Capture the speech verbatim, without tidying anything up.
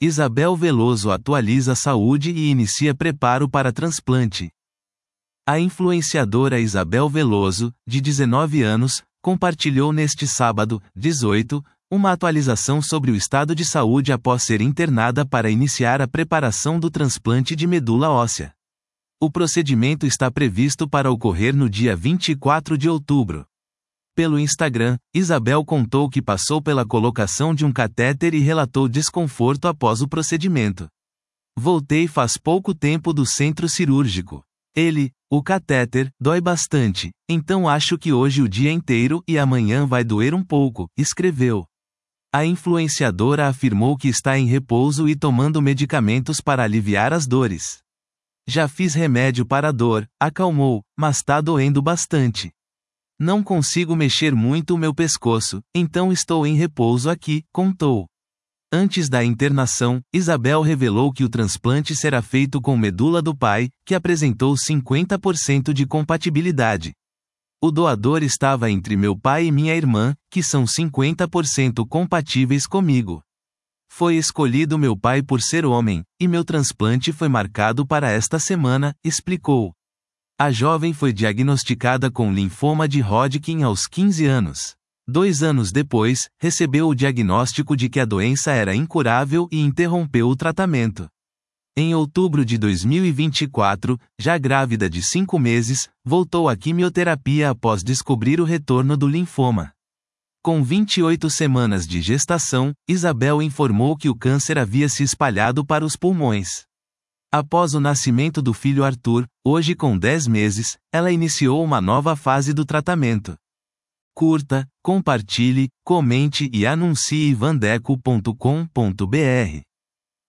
Isabel Veloso atualiza saúde e inicia preparo para transplante. A influenciadora Isabel Veloso, de dezenove anos, compartilhou neste sábado, dezoito, uma atualização sobre o estado de saúde após ser internada para iniciar a preparação do transplante de medula óssea. O procedimento está previsto para ocorrer no dia vinte e quatro de outubro. Pelo Instagram, Isabel contou que passou pela colocação de um catéter e relatou desconforto após o procedimento. Voltei faz pouco tempo do centro cirúrgico. Ele, o catéter, dói bastante, então acho que hoje o dia inteiro e amanhã vai doer um pouco, escreveu. A influenciadora afirmou que está em repouso e tomando medicamentos para aliviar as dores. Já fiz remédio para a dor, acalmou, mas tá doendo bastante. Não consigo mexer muito o meu pescoço, então estou em repouso aqui, contou. Antes da internação, Isabel revelou que o transplante será feito com medula do pai, que apresentou cinquenta por cento de compatibilidade. O doador estava entre meu pai e minha irmã, que são cinquenta por cento compatíveis comigo. Foi escolhido meu pai por ser homem, e meu transplante foi marcado para esta semana, explicou. A jovem foi diagnosticada com linfoma de Hodgkin aos quinze anos. Dois anos depois, recebeu o diagnóstico de que a doença era incurável e interrompeu o tratamento. Em outubro de dois mil e vinte e quatro, já grávida de cinco meses, voltou à quimioterapia após descobrir o retorno do linfoma. Com vinte e oito semanas de gestação, Isabel informou que o câncer havia se espalhado para os pulmões. Após o nascimento do filho Arthur, hoje com dez meses, ela iniciou uma nova fase do tratamento. Curta, compartilhe, comente e anuncie vandeco ponto com ponto br.